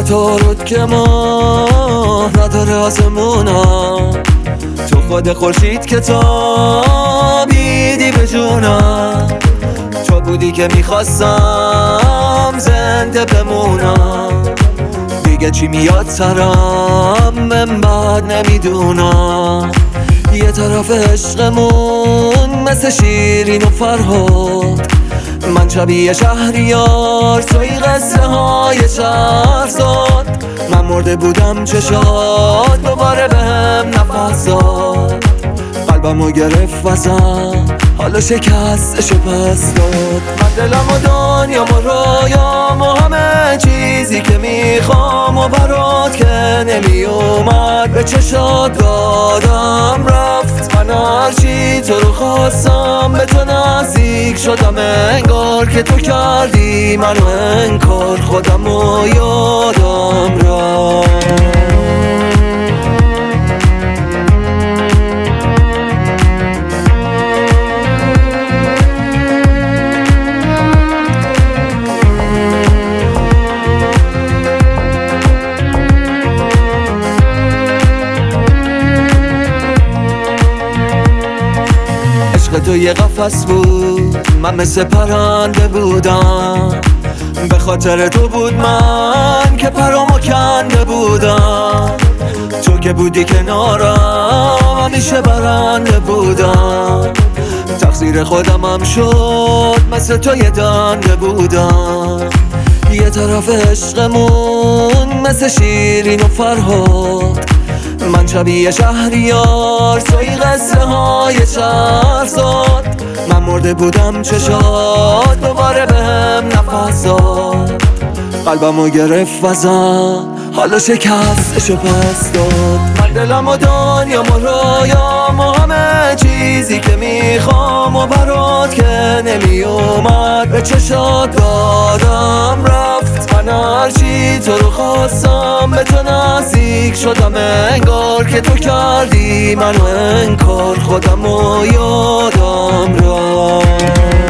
عطارد که ما نداره آسمونا، تو خود خورشید که تابیدی به جونم، تو بودی که میخواستم زنده بمونم. دیگه چی میاد سرم من بعد نمیدونم. یه طرف عشقمون مثل شیرین و فرهاد، من شبیه شهریار توی قصه های شهرزاد. من مرده بودم چشات دوباره بهم نفس داد، قلبمو گرفت وزم حالا شکستشو پس داد. من دلم و دنیام و رویام و همه چیزی که میخوام و برات که نمیومد به چشات دادم رفت. من هرچی تو رو خواستم به تو نزدیک شدم، انگار که تو کردی منو انکار، خودمو یادم رفت. تو یه قفس بود، من مثل پرنده بودم، به خاطر تو بود من که پرامو کنده بودم. تو که بودی کنارم همیشه برنده بودم، تقصیر خودم هم شد مثل تو یه دنده بودم. یه طرف عشقمون مثل شیرین و فرهاد، من شبیه شهریار توی قصه های شهرزاد. من مرده بودم چشات دوباره بهم نفس داد، قلبمو گرفت وزم حالا شکستشو پس داد. من دلم و دنیام و رویام و همه چیزی که میخوام و برات که نمیومد به چشات دادم رفت. من هرچی تو رو خواستم به تو نزدیک شدم، انگار که تو کردی منو انکار، خودمو یادم رفت.